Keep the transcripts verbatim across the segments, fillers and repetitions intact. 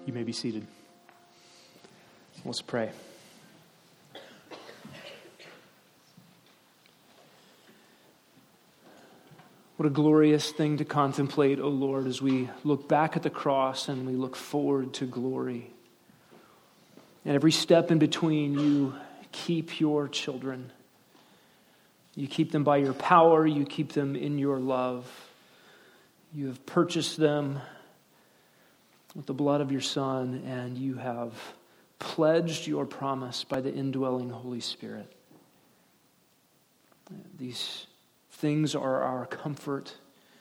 You may be seated. Let's pray. What a glorious thing to contemplate, O Lord, as we look back at the cross and we look forward to glory. And every step in between, you keep your children. You keep them by your power. You keep them in your love. You have purchased them with the blood of your Son, and you have pledged your promise by the indwelling Holy Spirit. These things are our comfort.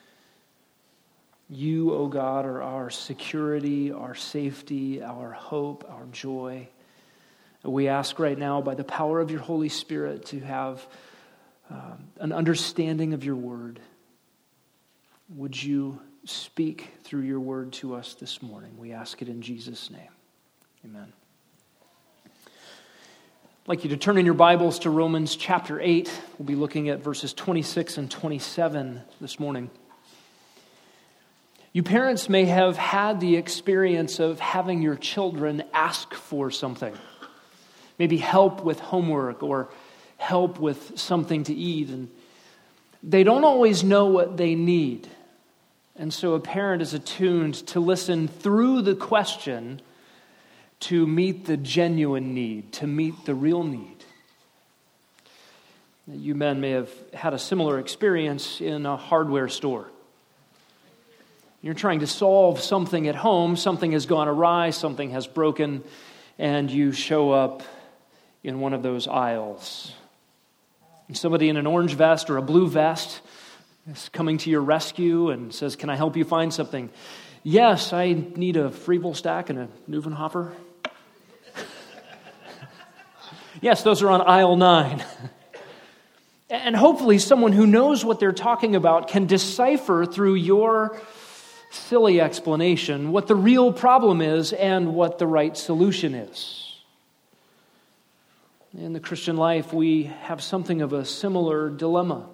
You, O God, are our security, our safety, our hope, our joy. We ask right now, by the power of your Holy Spirit, to have um, an understanding of your word. Would you speak through your word to us this morning? We ask it in Jesus' name. Amen. I'd like you to turn in your Bibles to Romans chapter eight. We'll be looking at verses twenty-six and twenty-seven this morning. You parents may have had the experience of having your children ask for something. Maybe help with homework or help with something to eat. And they don't always know what they need. And so a parent is attuned to listen through the question to meet the genuine need, to meet the real need. You men may have had a similar experience in a hardware store. You're trying to solve something at home, something has gone awry, something has broken, and you show up in one of those aisles. And somebody in an orange vest or a blue vest is coming to your rescue and says, "Can I help you find something?" "Yes, I need a Freeville stack and a Neuvenhofer." "Yes, those are on aisle nine." And hopefully someone who knows what they're talking about can decipher through your silly explanation what the real problem is and what the right solution is. In the Christian life, we have something of a similar dilemma.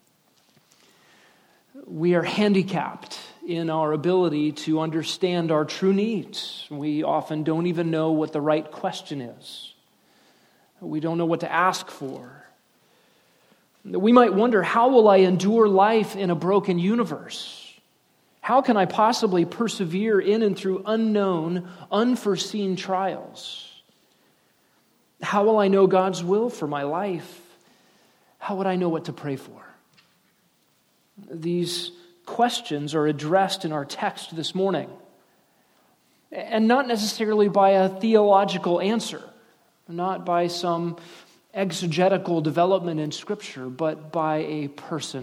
We are handicapped in our ability to understand our true needs. We often don't even know what the right question is. We don't know what to ask for. We might wonder, how will I endure life in a broken universe? How can I possibly persevere in and through unknown, unforeseen trials? How will I know God's will for my life? How would I know what to pray for? These questions are addressed in our text this morning, and not necessarily by a theological answer, not by some exegetical development in Scripture, but by a person,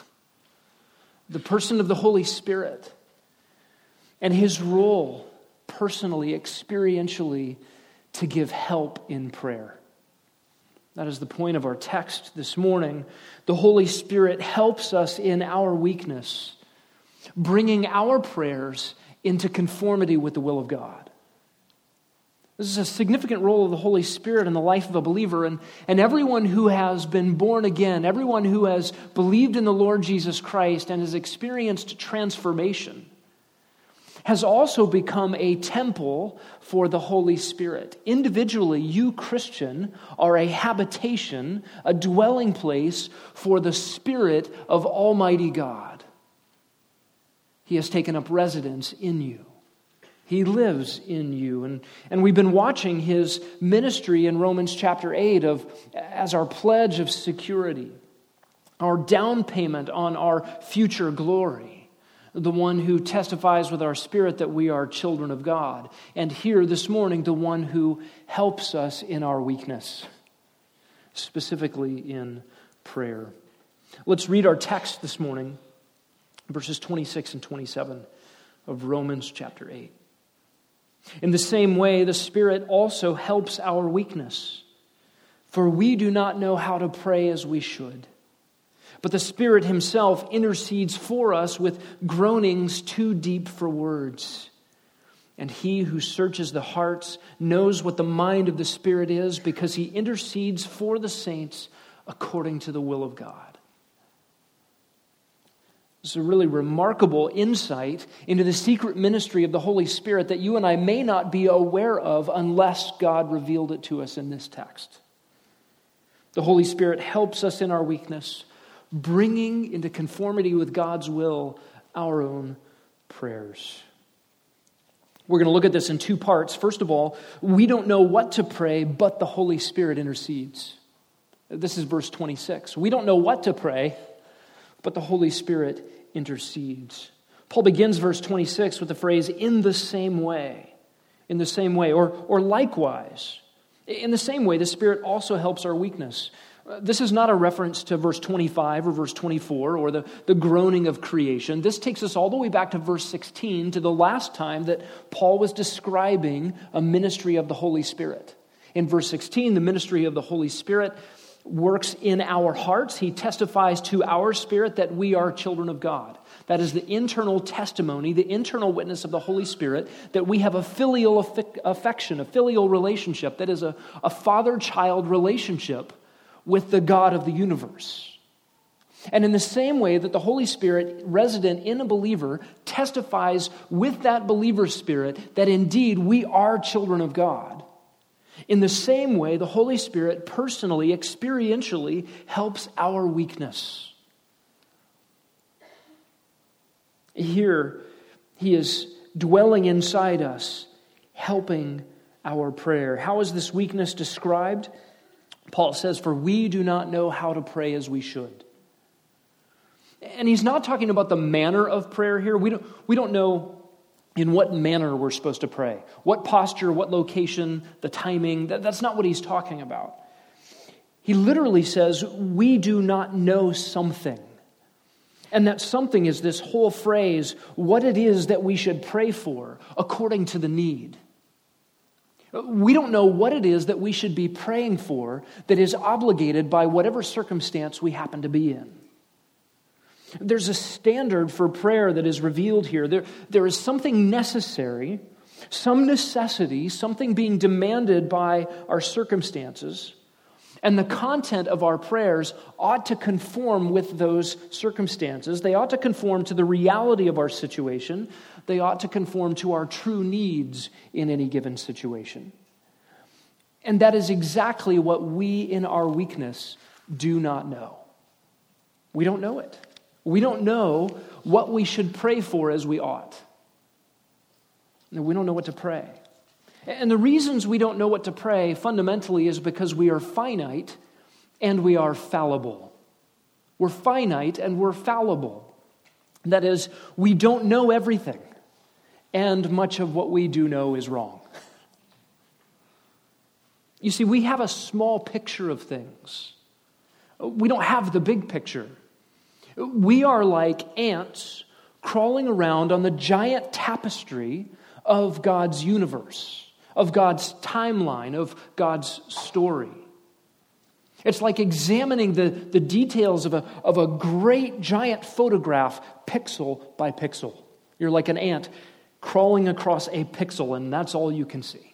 the person of the Holy Spirit, and his role personally, experientially, to give help in prayer. That is the point of our text this morning. The Holy Spirit helps us in our weakness, bringing our prayers into conformity with the will of God. This is a significant role of the Holy Spirit in the life of a believer, and, and everyone who has been born again, everyone who has believed in the Lord Jesus Christ and has experienced transformation, has also become a temple for the Holy Spirit. Individually, you, Christian, are a habitation, a dwelling place for the Spirit of Almighty God. He has taken up residence in you. He lives in you. And, and we've been watching his ministry in Romans chapter eight of, as our pledge of security, our down payment on our future glory. The one who testifies with our spirit that we are children of God. And here this morning, the one who helps us in our weakness, specifically in prayer. Let's read our text this morning, verses twenty-six and twenty-seven of Romans chapter eight. In the same way, the Spirit also helps our weakness, for we do not know how to pray as we should. But the Spirit himself intercedes for us with groanings too deep for words. And he who searches the hearts knows what the mind of the Spirit is, because he intercedes for the saints according to the will of God. It's a really remarkable insight into the secret ministry of the Holy Spirit that you and I may not be aware of unless God revealed it to us in this text. The Holy Spirit helps us in our weakness, bringing into conformity with God's will our own prayers. We're going to look at this in two parts. First of all, we don't know what to pray, but the Holy Spirit intercedes. This is verse twenty-six. We don't know what to pray, but the Holy Spirit intercedes. Paul begins verse twenty-six with the phrase, in the same way. In the same way, or, or likewise. In the same way, the Spirit also helps our weakness. This is not a reference to verse twenty-five or verse twenty-four or the, the groaning of creation. This takes us all the way back to verse sixteen, to the last time that Paul was describing a ministry of the Holy Spirit. In verse sixteen, the ministry of the Holy Spirit works in our hearts. He testifies to our spirit that we are children of God. That is the internal testimony, the internal witness of the Holy Spirit, that we have a filial affection, a filial relationship, that is a, a father-child relationship with the God of the universe. And in the same way that the Holy Spirit, resident in a believer, testifies with that believer's spirit that indeed we are children of God, in the same way, the Holy Spirit personally, experientially helps our weakness. Here, He is dwelling inside us, helping our prayer. How is this weakness described? Paul says, for we do not know how to pray as we should. And he's not talking about the manner of prayer here. We don't, we don't know in what manner we're supposed to pray. What posture, what location, the timing. That, that's not what he's talking about. He literally says, we do not know something. And that something is this whole phrase, what it is that we should pray for according to the need. We don't know what it is that we should be praying for that is obligated by whatever circumstance we happen to be in. There's a standard for prayer that is revealed here. There, there is something necessary, some necessity, something being demanded by our circumstances, and the content of our prayers ought to conform with those circumstances. They ought to conform to the reality of our situation. They ought to conform to our true needs in any given situation. And that is exactly what we in our weakness do not know. We don't know it. We don't know what we should pray for as we ought. We don't know what to pray. And the reasons we don't know what to pray fundamentally is because we are finite and we are fallible. We're finite and we're fallible. That is, we don't know everything, and much of what we do know is wrong. You see, we have a small picture of things. We don't have the big picture. We are like ants crawling around on the giant tapestry of God's universe, of God's timeline, of God's story. It's like examining the, the details of a, of a great giant photograph, pixel by pixel. You're like an ant crawling across a pixel, and that's all you can see.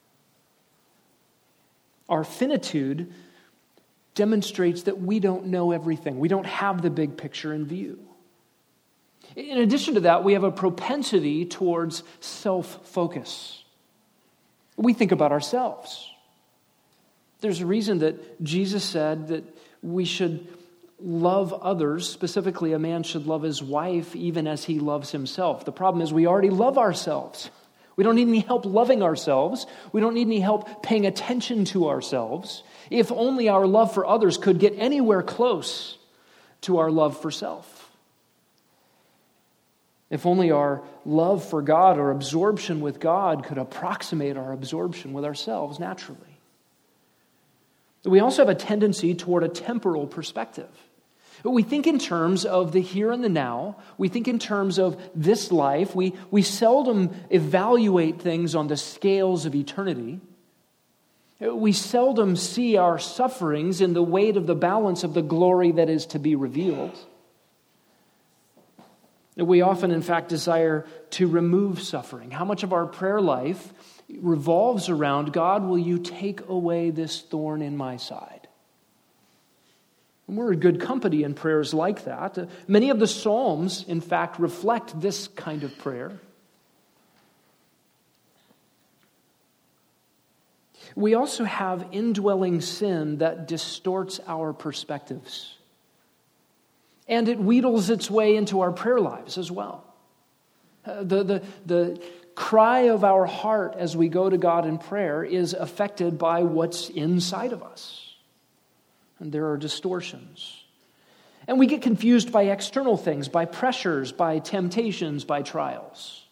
Our finitude demonstrates that we don't know everything. We don't have the big picture in view. In addition to that, we have a propensity towards self-focus. We think about ourselves. There's a reason that Jesus said that we should love others. Specifically, a man should love his wife even as he loves himself. The problem is we already love ourselves. We don't need any help loving ourselves. We don't need any help paying attention to ourselves. If only our love for others could get anywhere close to our love for self. If only our love for God or absorption with God could approximate our absorption with ourselves naturally. We also have a tendency toward a temporal perspective. We think in terms of the here and the now. We think in terms of this life. We, we seldom evaluate things on the scales of eternity. We seldom see our sufferings in the weight of the balance of the glory that is to be revealed. We often, in fact, desire to remove suffering. How much of our prayer life revolves around, God, will you take away this thorn in my side? And we're in good company in prayers like that. Uh, many of the Psalms, in fact, reflect this kind of prayer. We also have indwelling sin that distorts our perspectives. And it wheedles its way into our prayer lives as well. Uh, the, the, the cry of our heart as we go to God in prayer is affected by what's inside of us. And there are distortions. And we get confused by external things, by pressures, by temptations, by trials.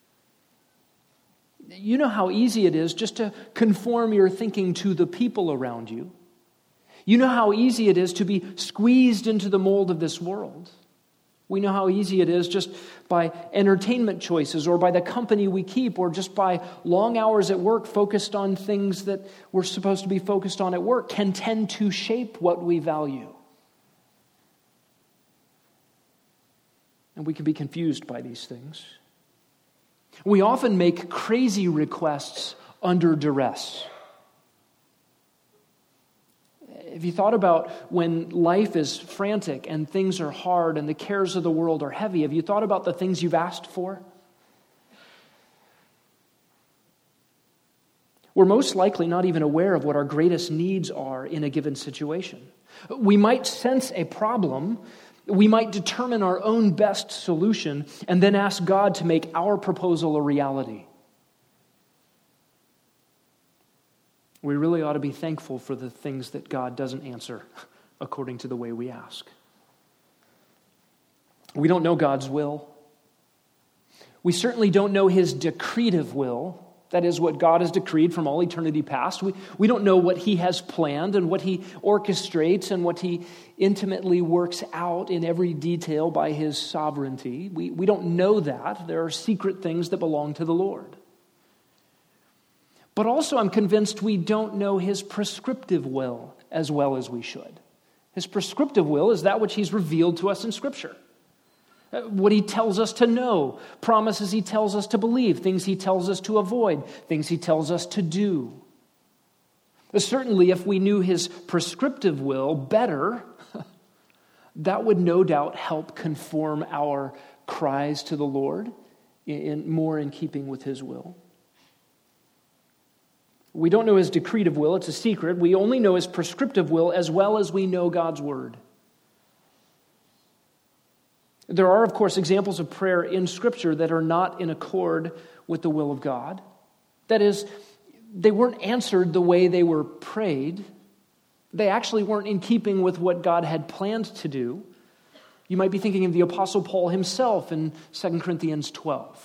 You know how easy it is just to conform your thinking to the people around you. You know how easy it is to be squeezed into the mold of this world. We know how easy it is just by entertainment choices or by the company we keep or just by long hours at work focused on things that we're supposed to be focused on at work can tend to shape what we value. And we can be confused by these things. We often make crazy requests under duress. Have you thought about when life is frantic and things are hard and the cares of the world are heavy? Have you thought about the things you've asked for? We're most likely not even aware of what our greatest needs are in a given situation. We might sense a problem. We might determine our own best solution and then ask God to make our proposal a reality. We really ought to be thankful for the things that God doesn't answer according to the way we ask. We don't know God's will. We certainly don't know His decretive will. That is what God has decreed from all eternity past. We, we don't know what He has planned and what He orchestrates and what He intimately works out in every detail by His sovereignty. We, we don't know that. There are secret things that belong to the Lord. But also I'm convinced we don't know His prescriptive will as well as we should. His prescriptive will is that which He's revealed to us in Scripture. What He tells us to know, promises He tells us to believe, things He tells us to avoid, things He tells us to do. Certainly, if we knew His prescriptive will better, that would no doubt help conform our cries to the Lord in, more in keeping with His will. We don't know His decretive will, it's a secret. We only know His prescriptive will as well as we know God's word. There are, of course, examples of prayer in Scripture that are not in accord with the will of God. That is, they weren't answered the way they were prayed. They actually weren't in keeping with what God had planned to do. You might be thinking of the Apostle Paul himself in Second Corinthians twelve.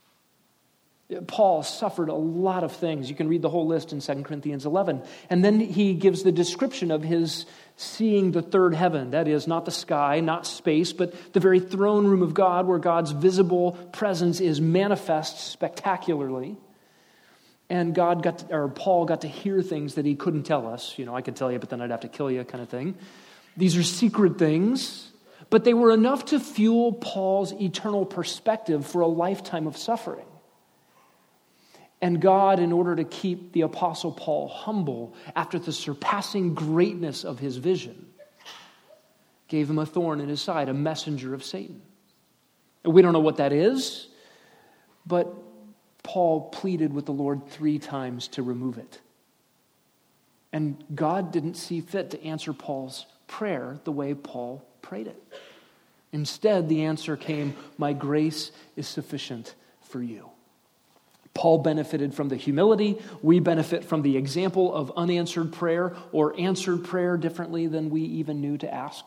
Paul suffered a lot of things. You can read the whole list in Second Corinthians eleven. And then he gives the description of his seeing the third heaven. That is, not the sky, not space, but the very throne room of God where God's visible presence is manifest spectacularly. And God got to, or Paul got to hear things that he couldn't tell us. You know, I could tell you, but then I'd have to kill you kind of thing. These are secret things, but they were enough to fuel Paul's eternal perspective for a lifetime of suffering. And God, in order to keep the Apostle Paul humble after the surpassing greatness of his vision, gave him a thorn in his side, a messenger of Satan. And we don't know what that is, but Paul pleaded with the Lord three times to remove it. And God didn't see fit to answer Paul's prayer the way Paul prayed it. Instead, the answer came, "My grace is sufficient for you." Paul benefited from the humility. We benefit from the example of unanswered prayer or answered prayer differently than we even knew to ask.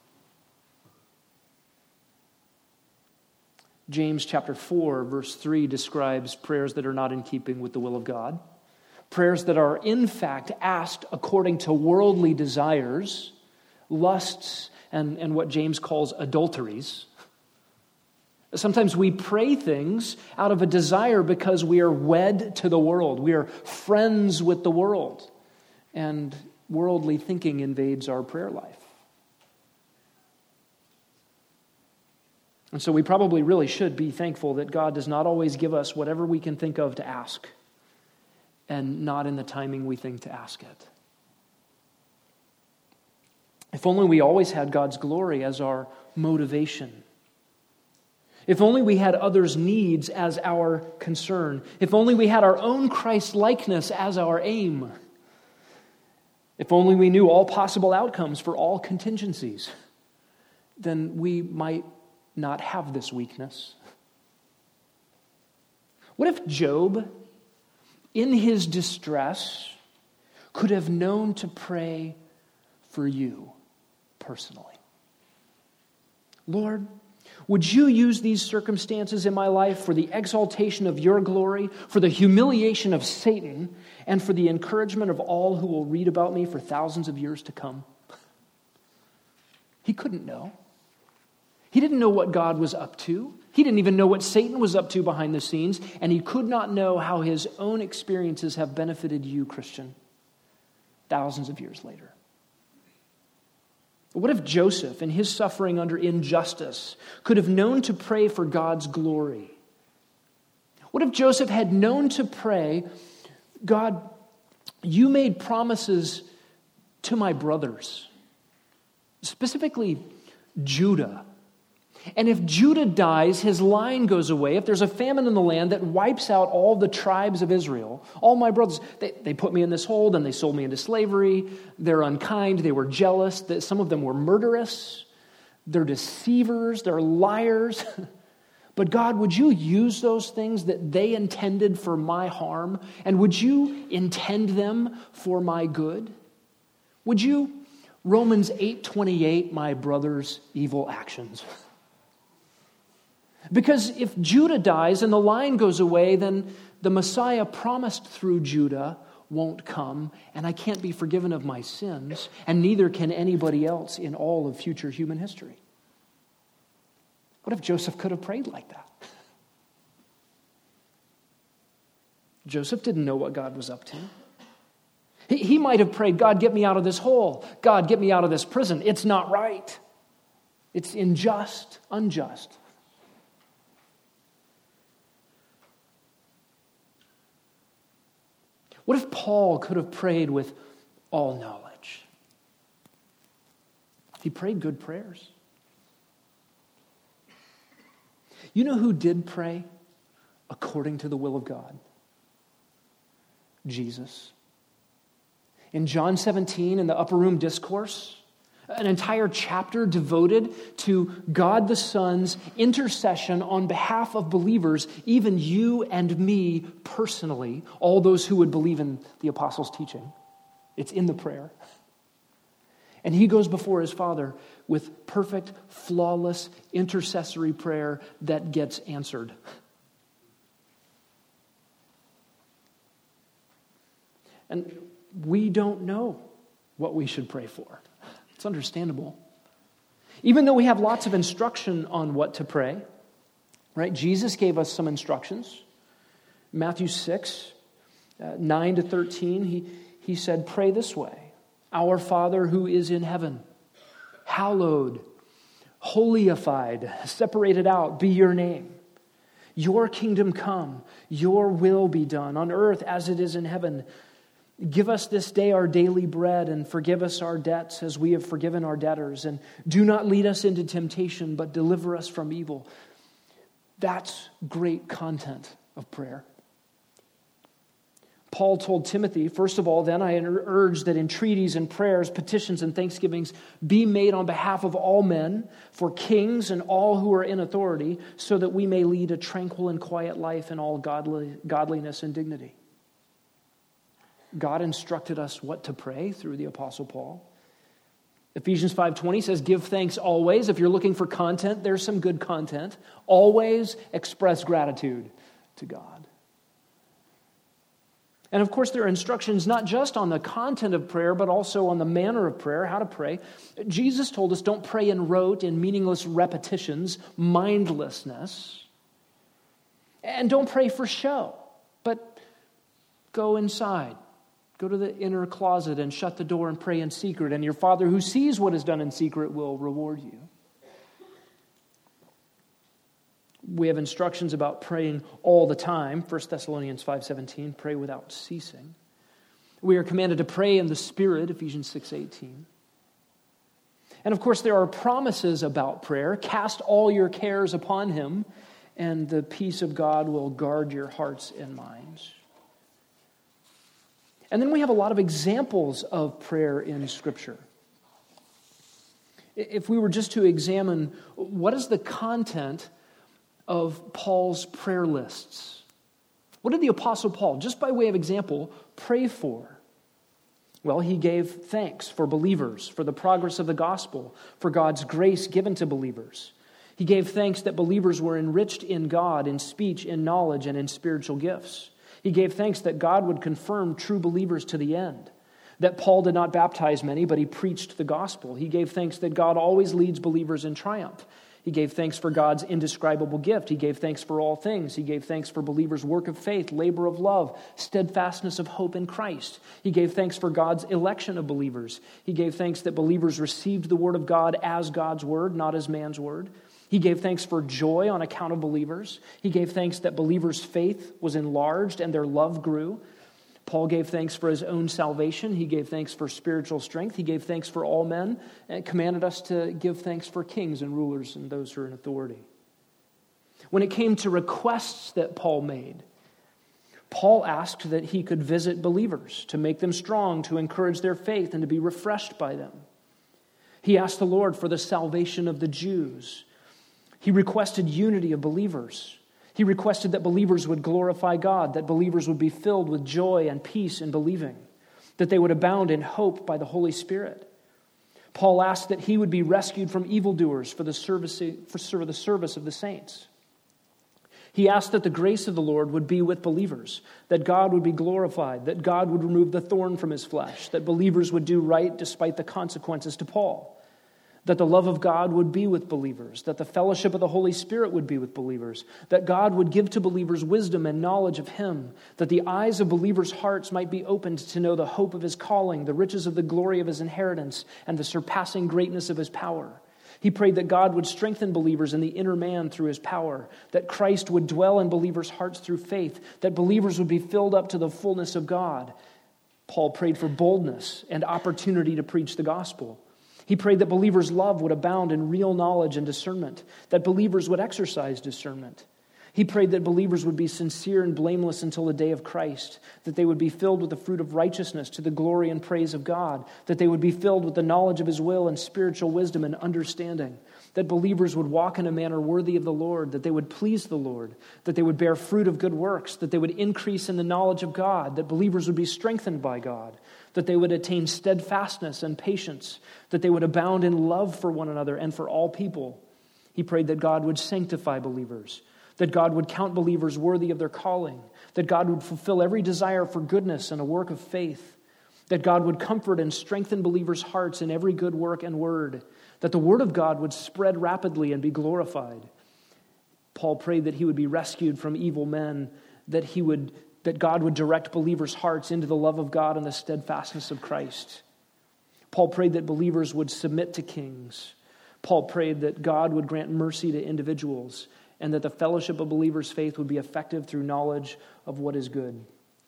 James chapter four, verse three describes prayers that are not in keeping with the will of God. Prayers that are in fact asked according to worldly desires, lusts, and, and what James calls adulteries. Sometimes we pray things out of a desire because we are wed to the world. We are friends with the world. And worldly thinking invades our prayer life. And so we probably really should be thankful that God does not always give us whatever we can think of to ask, and not in the timing we think to ask it. If only we always had God's glory as our motivation. If only we had others' needs as our concern. If only we had our own Christ-likeness as our aim. If only we knew all possible outcomes for all contingencies, then we might not have this weakness. What if Job, in his distress, could have known to pray for you personally? Lord, would you use these circumstances in my life for the exaltation of your glory, for the humiliation of Satan, and for the encouragement of all who will read about me for thousands of years to come? He couldn't know. He didn't know what God was up to. He didn't even know what Satan was up to behind the scenes, and he could not know how his own experiences have benefited you, Christian, thousands of years later. What if Joseph, in his suffering under injustice, could have known to pray for God's glory? What if Joseph had known to pray, God, you made promises to my brothers, specifically Judah. And if Judah dies, his line goes away. If there's a famine in the land that wipes out all the tribes of Israel, all my brothers, they, they put me in this hold and they sold me into slavery. They're unkind. They were jealous. Some of them were murderous. They're deceivers. They're liars. But God, would you use those things that they intended for my harm? And would you intend them for my good? Would you, Romans eight twenty-eight, my brother's evil actions? Because if Judah dies and the line goes away, then the Messiah promised through Judah won't come, and I can't be forgiven of my sins, and neither can anybody else in all of future human history. What if Joseph could have prayed like that? Joseph didn't know what God was up to. He, he might have prayed, God, get me out of this hole. God, get me out of this prison. It's not right. It's unjust, unjust. What if Paul could have prayed with all knowledge? He prayed good prayers. You know who did pray according to the will of God? Jesus. In John seventeen, in the upper room discourse, an entire chapter devoted to God the Son's intercession on behalf of believers, even you and me personally, all those who would believe in the apostles' teaching. It's in the prayer. And he goes before his Father with perfect, flawless, intercessory prayer that gets answered. And we don't know what we should pray for. It's understandable. Even though we have lots of instruction on what to pray, right? Jesus gave us some instructions. Matthew six, uh, nine to thirteen, he, he said, pray this way. Our Father who is in heaven, hallowed, holyified, separated out, be your name. Your kingdom come, your will be done on earth as it is in heaven. Give us this day our daily bread, and forgive us our debts as we have forgiven our debtors. And do not lead us into temptation, but deliver us from evil. That's great content of prayer. Paul told Timothy, first of all, then I urge that entreaties and prayers, petitions and thanksgivings be made on behalf of all men, for kings and all who are in authority, so that we may lead a tranquil and quiet life in all godly, godliness and dignity. God instructed us what to pray through the Apostle Paul. Ephesians five twenty says, give thanks always. If you're looking for content, there's some good content. Always express gratitude to God. And of course, there are instructions not just on the content of prayer, but also on the manner of prayer, how to pray. Jesus told us don't pray in rote, in meaningless repetitions, mindlessness. And don't pray for show, but go inside. Go to the inner closet and shut the door and pray in secret, and your Father who sees what is done in secret will reward you. We have instructions about praying all the time. First Thessalonians five seventeen, pray without ceasing. We are commanded to pray in the Spirit, Ephesians six eighteen. And of course, there are promises about prayer. Cast all your cares upon him, and the peace of God will guard your hearts and minds. And then we have a lot of examples of prayer in Scripture. If we were just to examine what is the content of Paul's prayer lists, what did the Apostle Paul, just by way of example, pray for? Well, he gave thanks for believers, for the progress of the gospel, for God's grace given to believers. He gave thanks that believers were enriched in God, in speech, in knowledge, and in spiritual gifts. He gave thanks that God would confirm true believers to the end, that Paul did not baptize many, but he preached the gospel. He gave thanks that God always leads believers in triumph. He gave thanks for God's indescribable gift. He gave thanks for all things. He gave thanks for believers' work of faith, labor of love, steadfastness of hope in Christ. He gave thanks for God's election of believers. He gave thanks that believers received the word of God as God's word, not as man's word. He gave thanks for joy on account of believers. He gave thanks that believers' faith was enlarged and their love grew. Paul gave thanks for his own salvation. He gave thanks for spiritual strength. He gave thanks for all men and commanded us to give thanks for kings and rulers and those who are in authority. When it came to requests that Paul made, Paul asked that he could visit believers to make them strong, to encourage their faith, and to be refreshed by them. He asked the Lord for the salvation of the Jews. He requested unity of believers. He requested that believers would glorify God, that believers would be filled with joy and peace in believing, that they would abound in hope by the Holy Spirit. Paul asked that he would be rescued from evildoers for the service, for the service of the saints. He asked that the grace of the Lord would be with believers, that God would be glorified, that God would remove the thorn from his flesh, that believers would do right despite the consequences to Paul, that the love of God would be with believers, that the fellowship of the Holy Spirit would be with believers, that God would give to believers wisdom and knowledge of him, that the eyes of believers' hearts might be opened to know the hope of his calling, the riches of the glory of his inheritance, and the surpassing greatness of his power. He prayed that God would strengthen believers in the inner man through his power, that Christ would dwell in believers' hearts through faith, that believers would be filled up to the fullness of God. Paul prayed for boldness and opportunity to preach the gospel. He prayed that believers' love would abound in real knowledge and discernment, that believers would exercise discernment. He prayed that believers would be sincere and blameless until the day of Christ, that they would be filled with the fruit of righteousness to the glory and praise of God, that they would be filled with the knowledge of his will and spiritual wisdom and understanding, that believers would walk in a manner worthy of the Lord, that they would please the Lord, that they would bear fruit of good works, that they would increase in the knowledge of God, that believers would be strengthened by God, that they would attain steadfastness and patience, that they would abound in love for one another and for all people. He prayed that God would sanctify believers, that God would count believers worthy of their calling, that God would fulfill every desire for goodness and a work of faith, that God would comfort and strengthen believers' hearts in every good work and word, that the word of God would spread rapidly and be glorified. Paul prayed that he would be rescued from evil men, that he would that God would direct believers' hearts into the love of God and the steadfastness of Christ. Paul prayed that believers would submit to kings. Paul prayed that God would grant mercy to individuals and that the fellowship of believers' faith would be effective through knowledge of what is good.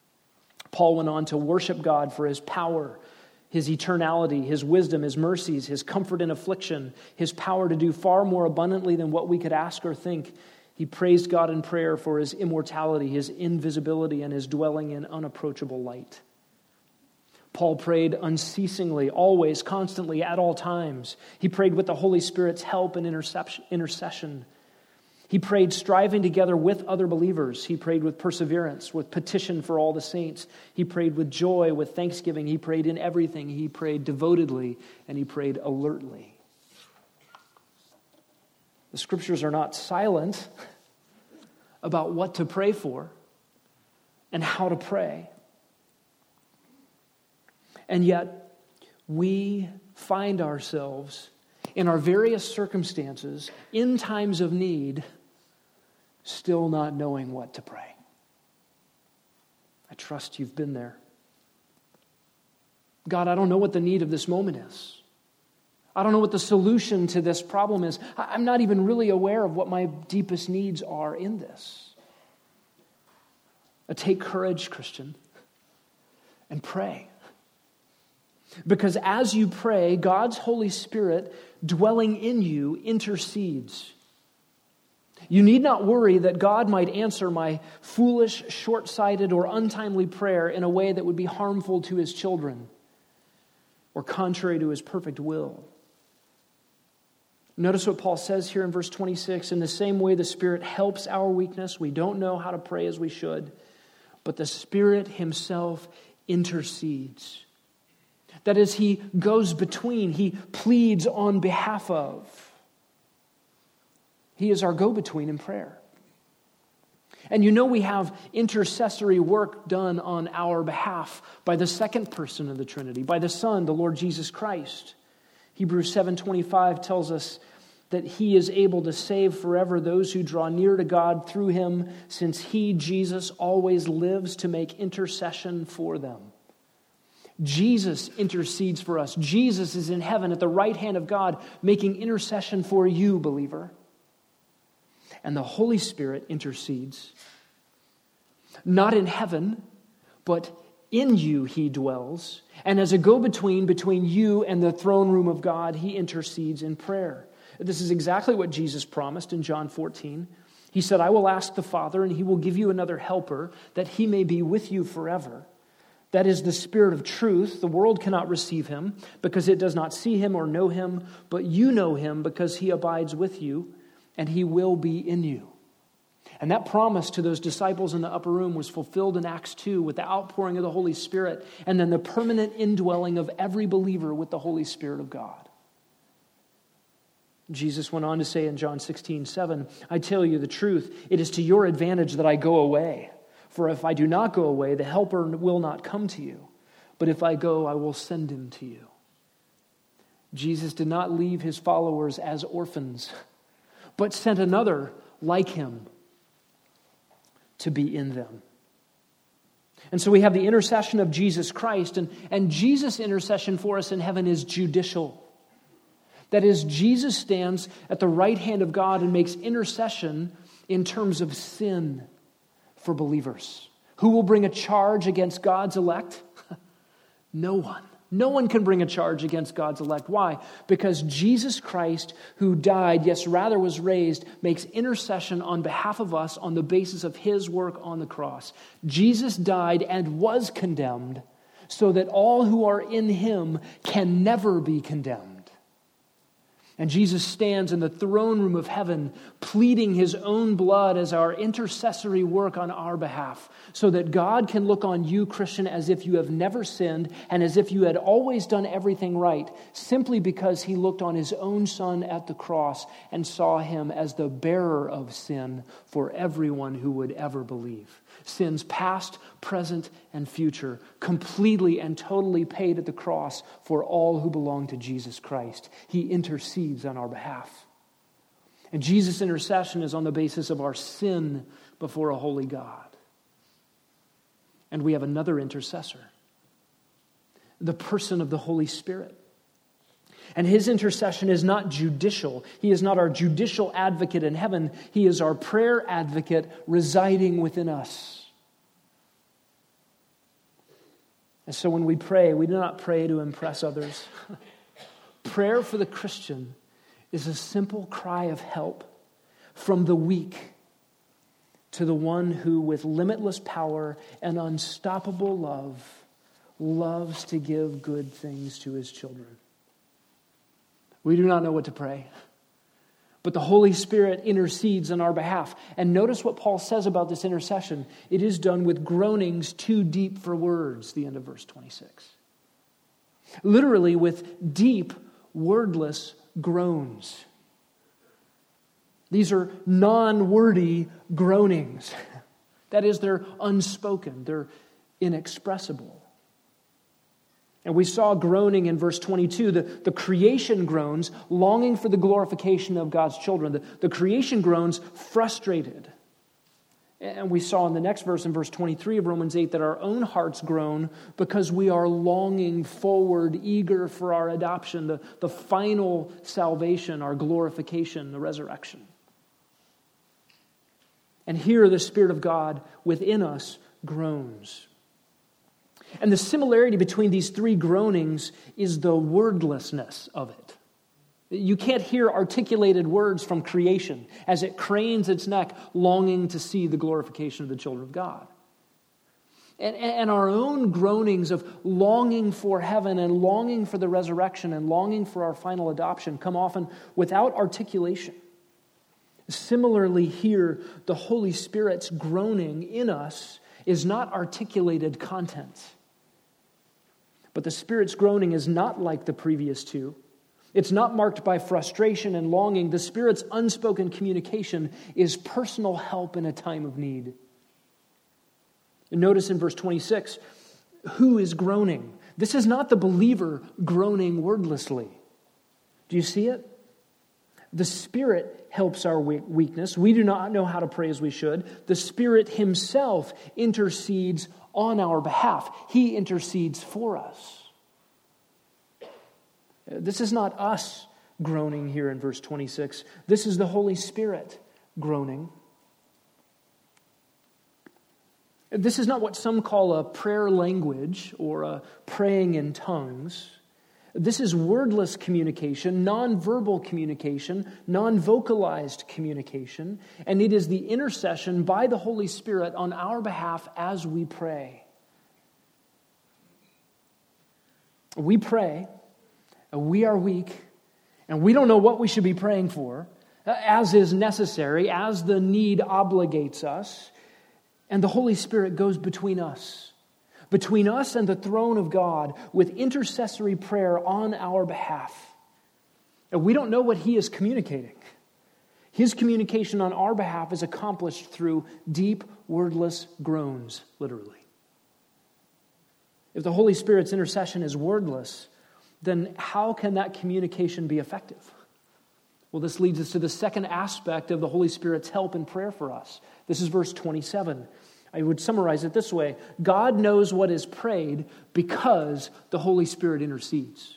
Paul went on to worship God for his power, his eternality, his wisdom, his mercies, his comfort in affliction, his power to do far more abundantly than what we could ask or think. He praised God in prayer for his immortality, his invisibility, and his dwelling in unapproachable light. Paul prayed unceasingly, always, constantly, at all times. He prayed with the Holy Spirit's help and intercession. He prayed striving together with other believers. He prayed with perseverance, with petition for all the saints. He prayed with joy, with thanksgiving. He prayed in everything. He prayed devotedly, and he prayed alertly. The scriptures are not silent about what to pray for and how to pray. And yet, we find ourselves in our various circumstances, in times of need, still not knowing what to pray. I trust you've been there. God, I don't know what the need of this moment is. I don't know what the solution to this problem is. I'm not even really aware of what my deepest needs are in this. Take courage, Christian, and pray. Because as you pray, God's Holy Spirit dwelling in you intercedes. You need not worry that God might answer my foolish, short-sighted, or untimely prayer in a way that would be harmful to his children or contrary to his perfect will. Notice what Paul says here in verse twenty-six. In the same way the Spirit helps our weakness. We don't know how to pray as we should, but the Spirit himself intercedes. That is, he goes between, he pleads on behalf of. He is our go-between in prayer. And you know we have intercessory work done on our behalf by the second person of the Trinity, by the Son, the Lord Jesus Christ. Hebrews seven twenty-five tells us that he is able to save forever those who draw near to God through him, since he, Jesus, always lives to make intercession for them. Jesus intercedes for us. Jesus is in heaven at the right hand of God, making intercession for you, believer. And the Holy Spirit intercedes. Not in heaven, but in you he dwells. And as a go-between between you and the throne room of God, he intercedes in prayer. This is exactly what Jesus promised in John fourteen. He said, I will ask the Father, and he will give you another helper, that he may be with you forever. That is the Spirit of truth. The world cannot receive him, because it does not see him or know him, but you know him, because he abides with you, and he will be in you. And that promise to those disciples in the upper room was fulfilled in Acts two with the outpouring of the Holy Spirit, and then the permanent indwelling of every believer with the Holy Spirit of God. Jesus went on to say in John sixteen seven, I tell you the truth, it is to your advantage that I go away. For if I do not go away, the Helper will not come to you. But if I go, I will send him to you. Jesus did not leave his followers as orphans, but sent another like him to be in them. And so we have the intercession of Jesus Christ, and, and Jesus' intercession for us in heaven is judicial. That is, Jesus stands at the right hand of God and makes intercession in terms of sin for believers. Who will bring a charge against God's elect? No one. No one can bring a charge against God's elect. Why? Because Jesus Christ, who died, yes, rather was raised, makes intercession on behalf of us on the basis of his work on the cross. Jesus died and was condemned so that all who are in him can never be condemned. And Jesus stands in the throne room of heaven, pleading his own blood as our intercessory work on our behalf, so that God can look on you, Christian, as if you have never sinned and as if you had always done everything right, simply because he looked on his own Son at the cross and saw him as the bearer of sin for everyone who would ever believe. Sins past, present, and future, completely and totally paid at the cross for all who belong to Jesus Christ. He intercedes on our behalf. And Jesus' intercession is on the basis of our sin before a holy God. And we have another intercessor, the person of the Holy Spirit. And his intercession is not judicial. He is not our judicial advocate in heaven. He is our prayer advocate residing within us. And so when we pray, we do not pray to impress others. Prayer for the Christian is a simple cry of help from the weak to the one who, with limitless power and unstoppable love, loves to give good things to his children. We do not know what to pray, but the Holy Spirit intercedes on our behalf. And notice what Paul says about this intercession. It is done with groanings too deep for words, the end of verse twenty-six. Literally with deep, wordless groans. These are non-wordy groanings. That is, they're unspoken, they're inexpressible. And we saw groaning in verse twenty-two, the, the creation groans, longing for the glorification of God's children. The, the creation groans, frustrated. And we saw in the next verse, in verse twenty-three of Romans eight, that our own hearts groan because we are longing forward, eager for our adoption, the, the final salvation, our glorification, the resurrection. And here the Spirit of God within us groans. And the similarity between these three groanings is the wordlessness of it. You can't hear articulated words from creation as it cranes its neck, longing to see the glorification of the children of God. And, and our own groanings of longing for heaven and longing for the resurrection and longing for our final adoption come often without articulation. Similarly here, the Holy Spirit's groaning in us is not articulated content. But the Spirit's groaning is not like the previous two. It's not marked by frustration and longing. The Spirit's unspoken communication is personal help in a time of need. And notice in verse twenty-six, who is groaning? This is not the believer groaning wordlessly. Do you see it? The Spirit helps our weakness. We do not know how to pray as we should. The Spirit Himself intercedes on our behalf. He intercedes for us. This is not us groaning here in verse twenty-six. This is the Holy Spirit groaning. This is not what some call a prayer language or a praying in tongues. This is wordless communication, non-verbal communication, non-vocalized communication, and it is the intercession by the Holy Spirit on our behalf as we pray. We pray, we are weak, and we don't know what we should be praying for, as is necessary, as the need obligates us, and the Holy Spirit goes between us. Between us and the throne of God with intercessory prayer on our behalf. And we don't know what He is communicating. His communication on our behalf is accomplished through deep, wordless groans, literally. If the Holy Spirit's intercession is wordless, then how can that communication be effective? Well, this leads us to the second aspect of the Holy Spirit's help in prayer for us. This is verse twenty-seven. I would summarize it this way. God knows what is prayed because the Holy Spirit intercedes.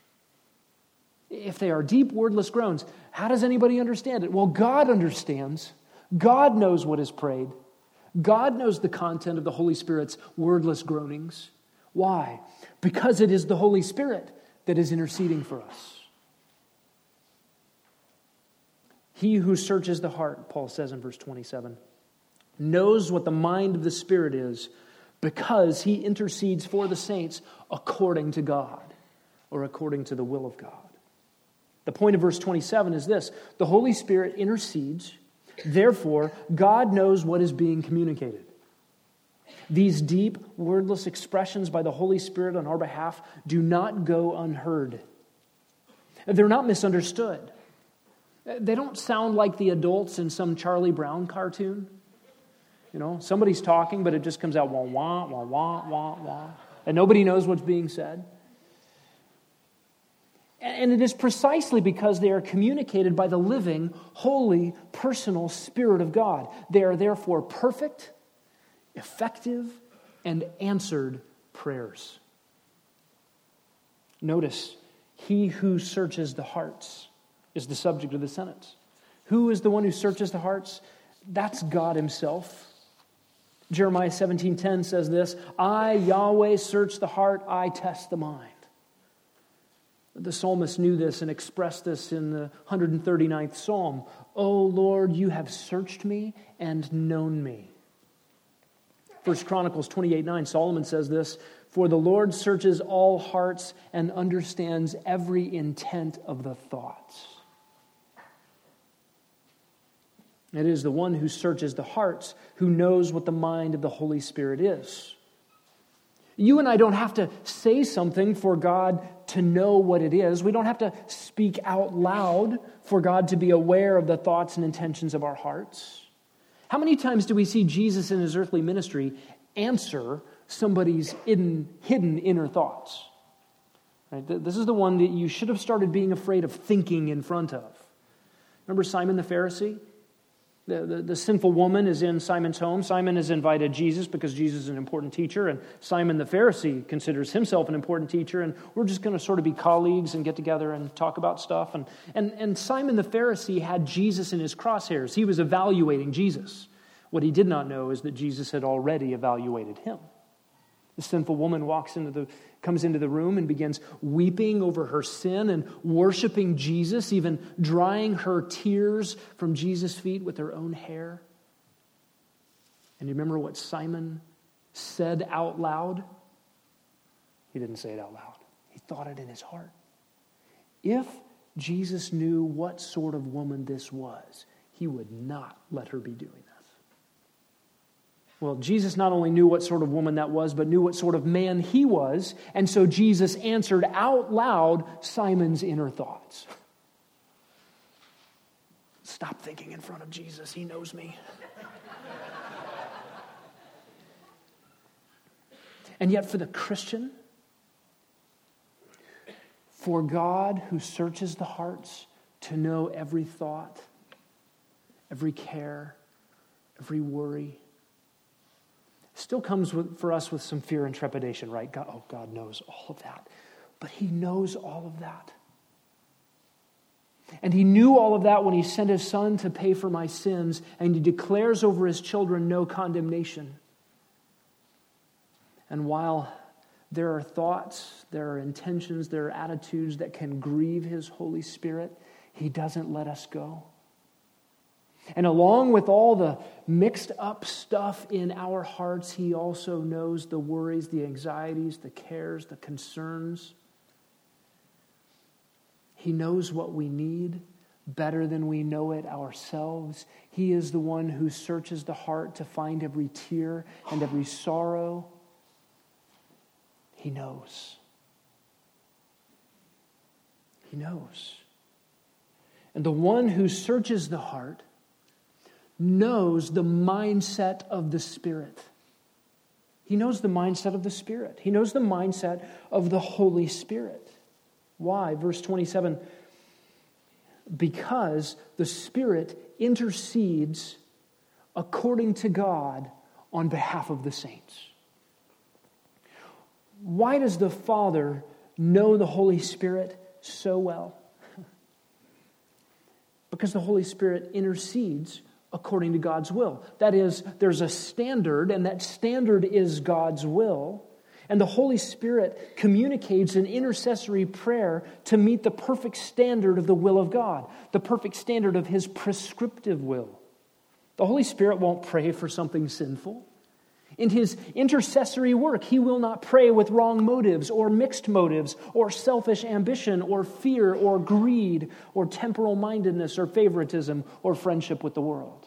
If they are deep, wordless groans, how does anybody understand it? Well, God understands. God knows what is prayed. God knows the content of the Holy Spirit's wordless groanings. Why? Because it is the Holy Spirit that is interceding for us. He who searches the heart, Paul says in verse twenty-seven, knows what the mind of the Spirit is because He intercedes for the saints according to God or according to the will of God. The point of verse twenty-seven is this: the Holy Spirit intercedes, therefore God knows what is being communicated. These deep, wordless expressions by the Holy Spirit on our behalf do not go unheard. They're not misunderstood. They don't sound like the adults in some Charlie Brown cartoon. You know, somebody's talking, but it just comes out wah, wah, wah, wah, wah, wah. And nobody knows what's being said. And it is precisely because they are communicated by the living, holy, personal Spirit of God. They are therefore perfect, effective, and answered prayers. Notice, He who searches the hearts is the subject of the sentence. Who is the one who searches the hearts? That's God Himself. Jeremiah seventeen ten says this: I, Yahweh, search the heart, I test the mind. The psalmist knew this and expressed this in the one hundred thirty-ninth Psalm. O Lord, you have searched me and known me. First Chronicles twenty-eight nine, Solomon says this: For the Lord searches all hearts and understands every intent of the thoughts. It is the one who searches the hearts who knows what the mind of the Holy Spirit is. You and I don't have to say something for God to know what it is. We don't have to speak out loud for God to be aware of the thoughts and intentions of our hearts. How many times do we see Jesus in His earthly ministry answer somebody's hidden, hidden inner thoughts? Right? This is the one that you should have started being afraid of thinking in front of. Remember Simon the Pharisee? The, the, the sinful woman is in Simon's home. Simon has invited Jesus because Jesus is an important teacher, and Simon the Pharisee considers himself an important teacher, and we're just going to sort of be colleagues and get together and talk about stuff. And, and, and Simon the Pharisee had Jesus in his crosshairs. He was evaluating Jesus. What he did not know is that Jesus had already evaluated him. The sinful woman walks into the, comes into the room and begins weeping over her sin and worshiping Jesus, even drying her tears from Jesus' feet with her own hair. And you remember what Simon said out loud? He didn't say it out loud. He thought it in his heart. If Jesus knew what sort of woman this was, he would not let her be doing this. Well, Jesus not only knew what sort of woman that was, but knew what sort of man he was. And so Jesus answered out loud Simon's inner thoughts. Stop thinking in front of Jesus. He knows me. And yet for the Christian, for God who searches the hearts to know every thought, every care, every worry, still comes with, for us with some fear and trepidation, right? God, oh, God knows all of that. But he knows all of that. And he knew all of that when he sent his son to pay for my sins, and he declares over his children no condemnation. And while there are thoughts, there are intentions, there are attitudes that can grieve his Holy Spirit, he doesn't let us go. And along with all the mixed up stuff in our hearts, he also knows the worries, the anxieties, the cares, the concerns. He knows what we need better than we know it ourselves. He is the one who searches the heart to find every tear and every sorrow. He knows. He knows. And the one who searches the heart knows the mindset of the Spirit. He knows the mindset of the Spirit. He knows the mindset of the Holy Spirit. Why? Verse twenty-seven, because the Spirit intercedes according to God on behalf of the saints. Why does the Father know the Holy Spirit so well? Because the Holy Spirit intercedes according to God's will. That is, there's a standard, and that standard is God's will. And the Holy Spirit communicates an intercessory prayer to meet the perfect standard of the will of God, the perfect standard of His prescriptive will. The Holy Spirit won't pray for something sinful. In His intercessory work, He will not pray with wrong motives or mixed motives or selfish ambition or fear or greed or temporal mindedness or favoritism or friendship with the world.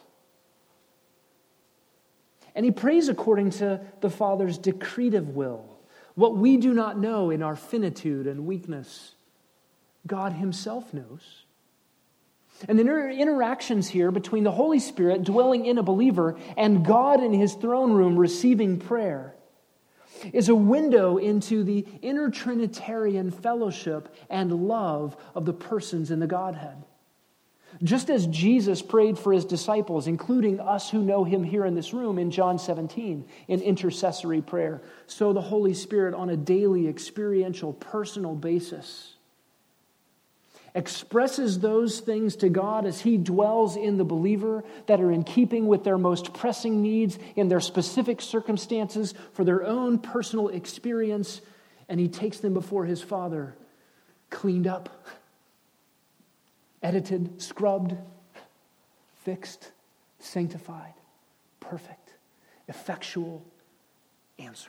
And He prays according to the Father's decretive will. What we do not know in our finitude and weakness, God Himself knows. And the inter- interactions here between the Holy Spirit dwelling in a believer and God in His throne room receiving prayer is a window into the inner Trinitarian fellowship and love of the persons in the Godhead. Just as Jesus prayed for His disciples, including us who know Him here in this room in John seventeen, in intercessory prayer, so the Holy Spirit on a daily, experiential, personal basis expresses those things to God as He dwells in the believer that are in keeping with their most pressing needs in their specific circumstances for their own personal experience, and He takes them before His Father, cleaned up, edited, scrubbed, fixed, sanctified, perfect, effectual, answered.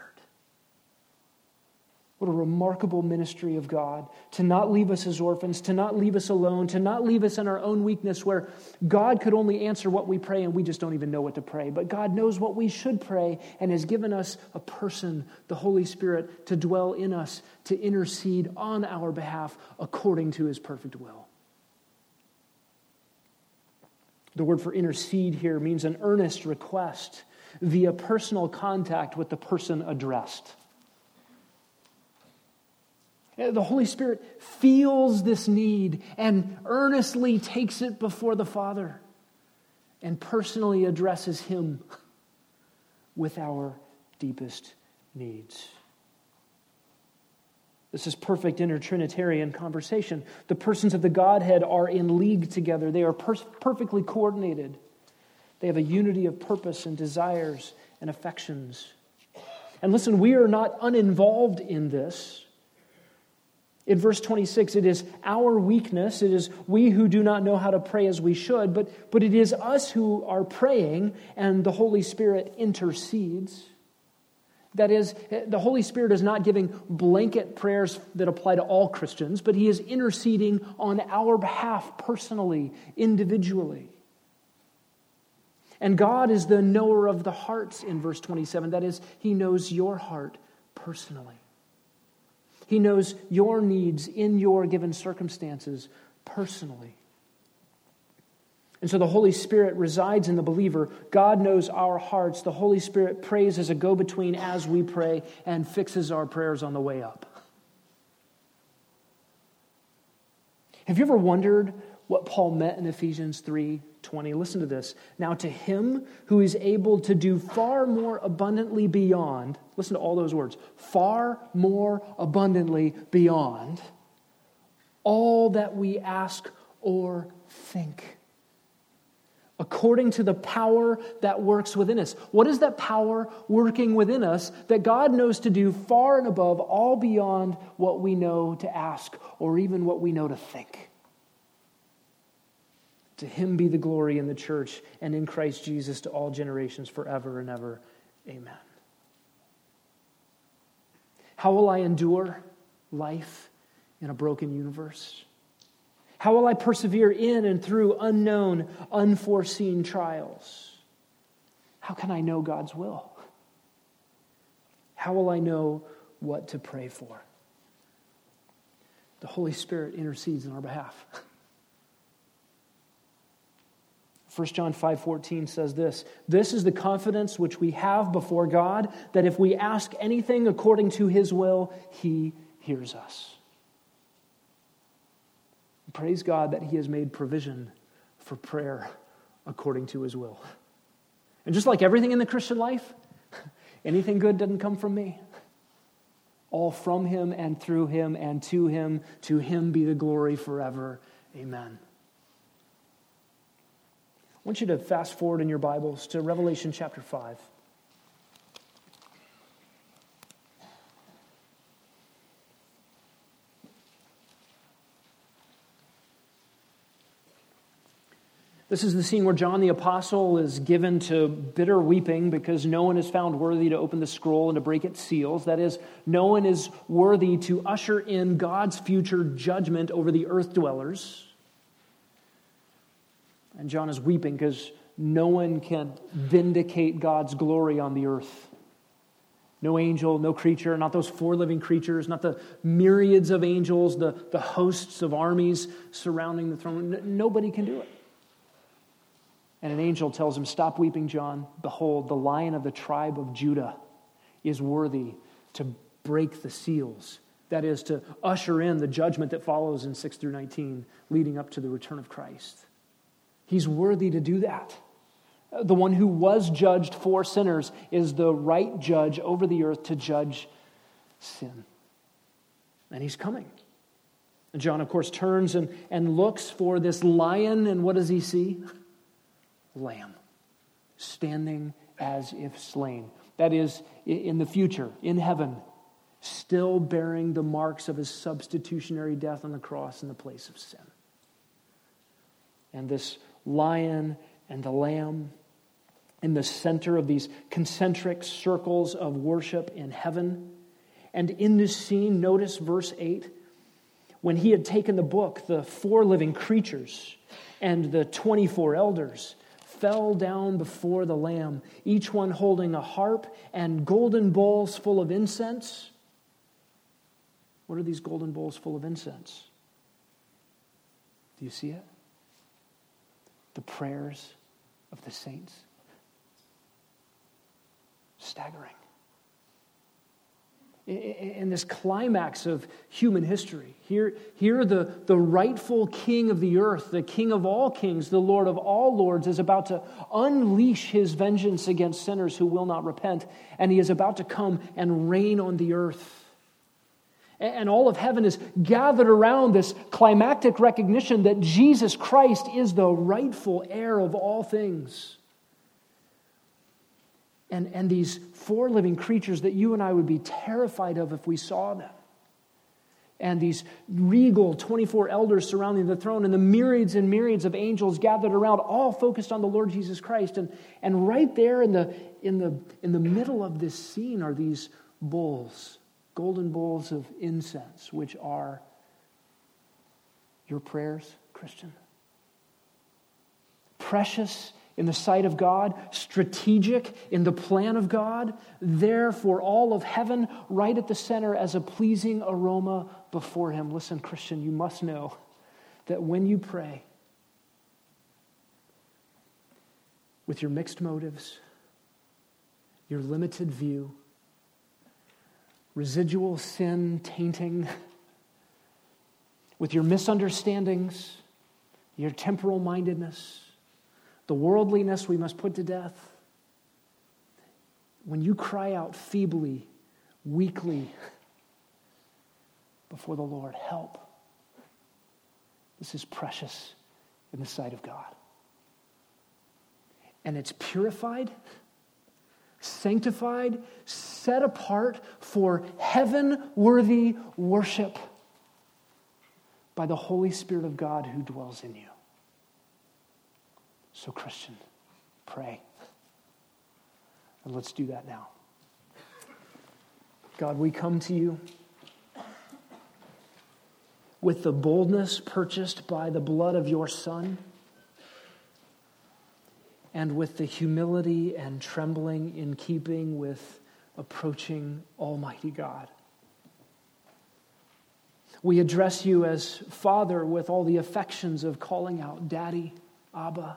What a remarkable ministry of God, to not leave us as orphans, to not leave us alone, to not leave us in our own weakness where God could only answer what we pray and we just don't even know what to pray. But God knows what we should pray and has given us a person, the Holy Spirit, to dwell in us, to intercede on our behalf according to His perfect will. The word for intercede here means an earnest request via personal contact with the person addressed. The Holy Spirit feels this need and earnestly takes it before the Father and personally addresses Him with our deepest needs. This is perfect inter-Trinitarian conversation. The persons of the Godhead are in league together. They are per- perfectly coordinated. They have a unity of purpose and desires and affections. And listen, we are not uninvolved in this. In verse twenty-six, it is our weakness, it is we who do not know how to pray as we should, but, but it is us who are praying, and the Holy Spirit intercedes. That is, the Holy Spirit is not giving blanket prayers that apply to all Christians, but He is interceding on our behalf personally, individually. And God is the knower of the hearts in verse twenty-seven. That is, He knows your heart personally. He knows your needs in your given circumstances personally. And so the Holy Spirit resides in the believer. God knows our hearts. The Holy Spirit prays as a go-between as we pray and fixes our prayers on the way up. Have you ever wondered what Paul meant in Ephesians three twenty? Listen to this. Now to Him who is able to do far more abundantly beyond, listen to all those words, far more abundantly beyond all that we ask or think, according to the power that works within us. What is that power working within us that God knows to do far and above, all beyond what we know to ask or even what we know to think? To Him be the glory in the church and in Christ Jesus to all generations forever and ever. Amen. How will I endure life in a broken universe? How will I persevere in and through unknown, unforeseen trials? How can I know God's will? How will I know what to pray for? The Holy Spirit intercedes on our behalf. First John five fourteen says this, "This is the confidence which we have before God, that if we ask anything according to His will, He hears us." Praise God that He has made provision for prayer according to His will. And just like everything in the Christian life, anything good doesn't come from me. All from Him and through Him and to Him. To Him be the glory forever. Amen. I want you to fast forward in your Bibles to Revelation chapter five. This is the scene where John the Apostle is given to bitter weeping because no one is found worthy to open the scroll and to break its seals. That is, no one is worthy to usher in God's future judgment over the earth dwellers. And John is weeping because no one can vindicate God's glory on the earth. No angel, no creature, not those four living creatures, not the myriads of angels, the, the hosts of armies surrounding the throne. N- nobody can do it. And an angel tells him, "Stop weeping, John. Behold, the Lion of the tribe of Judah is worthy to break the seals." That is, to usher in the judgment that follows in six through nineteen, leading up to the return of Christ. He's worthy to do that. The one who was judged for sinners is the right judge over the earth to judge sin. And He's coming. And John, of course, turns and, and looks for this lion, and what does he see? Lamb, standing as if slain. That is, in the future, in heaven, still bearing the marks of His substitutionary death on the cross in the place of sin. And this lion and the lamb in the center of these concentric circles of worship in heaven. And in this scene, notice verse eight, when He had taken the book, the four living creatures and the twenty-four elders fell down before the Lamb, each one holding a harp and golden bowls full of incense. What are these golden bowls full of incense? Do you see it? The prayers of the saints. Staggering. In this climax of human history, here, here the, the rightful king of the earth, the king of all kings, the Lord of all lords, is about to unleash His vengeance against sinners who will not repent, and He is about to come and reign on the earth. And all of heaven is gathered around this climactic recognition that Jesus Christ is the rightful heir of all things. And, and these four living creatures that you and I would be terrified of if we saw them. And these regal twenty-four elders surrounding the throne, and the myriads and myriads of angels gathered around, all focused on the Lord Jesus Christ. And, and right there in the, in, the, in the middle of this scene are these bowls, golden bowls of incense, which are your prayers, Christian. Precious in the sight of God, strategic in the plan of God, there for all of heaven, right at the center as a pleasing aroma before Him. Listen, Christian, you must know that when you pray with your mixed motives, your limited view, residual sin tainting, with your misunderstandings, your temporal mindedness, the worldliness we must put to death. When you cry out feebly, weakly before the Lord, help. This is precious in the sight of God. And it's purified, sanctified, set apart for heaven-worthy worship by the Holy Spirit of God who dwells in you. So, Christian, pray. And let's do that now. God, we come to you with the boldness purchased by the blood of your Son, and with the humility and trembling in keeping with approaching Almighty God. We address you as Father with all the affections of calling out Daddy, Abba.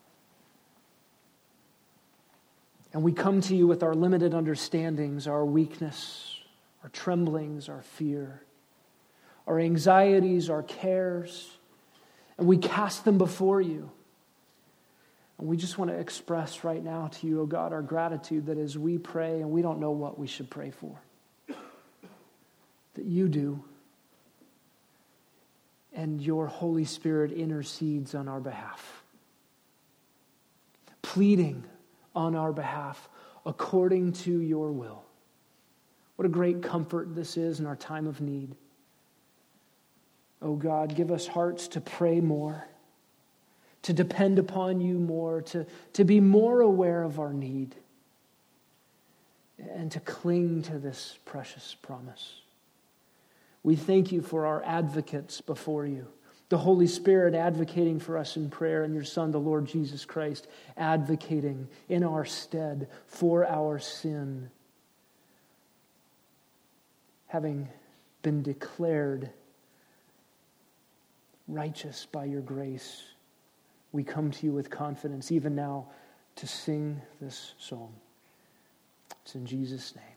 And we come to you with our limited understandings, our weakness, our tremblings, our fear, our anxieties, our cares, and we cast them before you. And we just want to express right now to you, oh God, our gratitude that as we pray and we don't know what we should pray for, that you do, and your Holy Spirit intercedes on our behalf, pleading on our behalf according to your will. What a great comfort this is in our time of need. Oh God, give us hearts to pray more, to depend upon you more, to, to be more aware of our need, and to cling to this precious promise. We thank you for our advocates before you, the Holy Spirit advocating for us in prayer, and your Son, the Lord Jesus Christ, advocating in our stead for our sin, having been declared righteous by your grace. We come to you with confidence, even now, to sing this song. It's in Jesus' name.